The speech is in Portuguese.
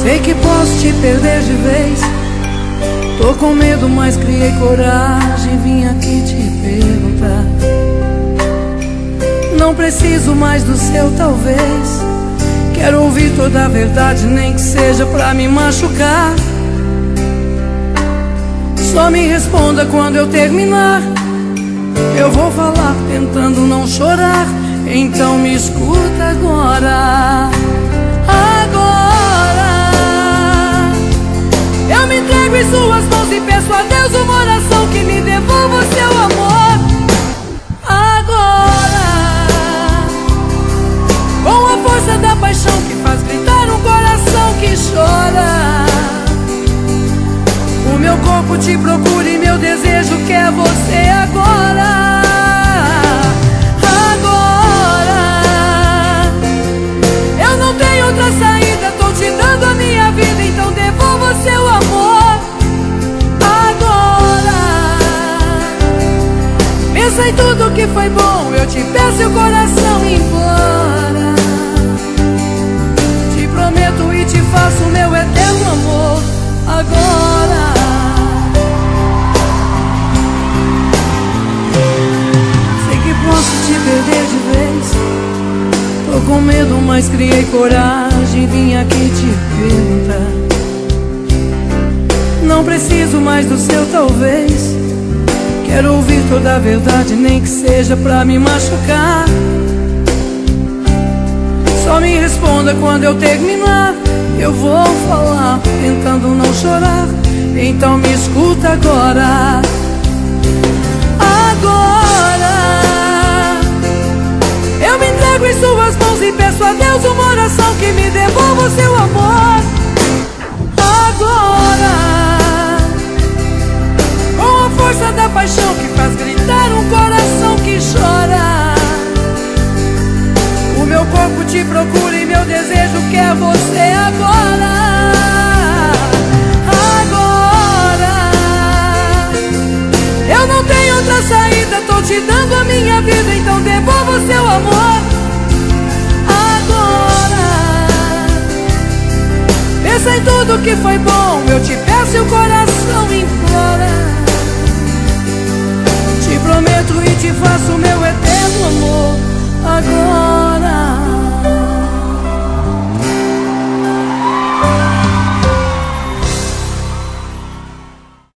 Sei que posso te perder de vez. Tô com medo, mas criei coragem. Vim aqui te perguntar. Não preciso mais do seu talvez. Quero ouvir toda a verdade, nem que seja pra me machucar. Só me responda quando eu terminar. Eu vou falar tentando não chorar. Então me escuta agora. Agora eu me entrego em suas mãos e peço a Deus uma oração que me devolva o seu amor. Agora, com a força da paixão que faz gritar um coração que chora, o meu corpo te procura e meu desejo quer você agora. Agora, eu não tenho outra saída, tô te dando a minha vida, então devolva o seu amor. Agora, pensa em tudo que foi bom, eu te peço e o coração implora. Te prometo e te faço meu eterno amor. Agora, sei que posso te perder de vez. Tô com medo, mas criei coragem. Vim aqui te perguntar. Não preciso mais do seu talvez. Quero ouvir toda a verdade, nem que seja pra me machucar. Só me responda quando eu terminar. Eu vou falar tentando não chorar. Então me escuta agora. Agora, eu me entrego em suas mãos e peço a Deus uma oração que me devolva o seu amor. Agora, com a força da paixão que faz gritar um coração que chora, o meu corpo te procura e meu desejo quer você agora. Agora, eu não tenho outra saída, tô te dando a minha vida, então devolva o seu amor. Agora, pensa em tudo que foi bom, eu te peço e o coração implora. Te prometo e te faço meu eterno amor. Agora,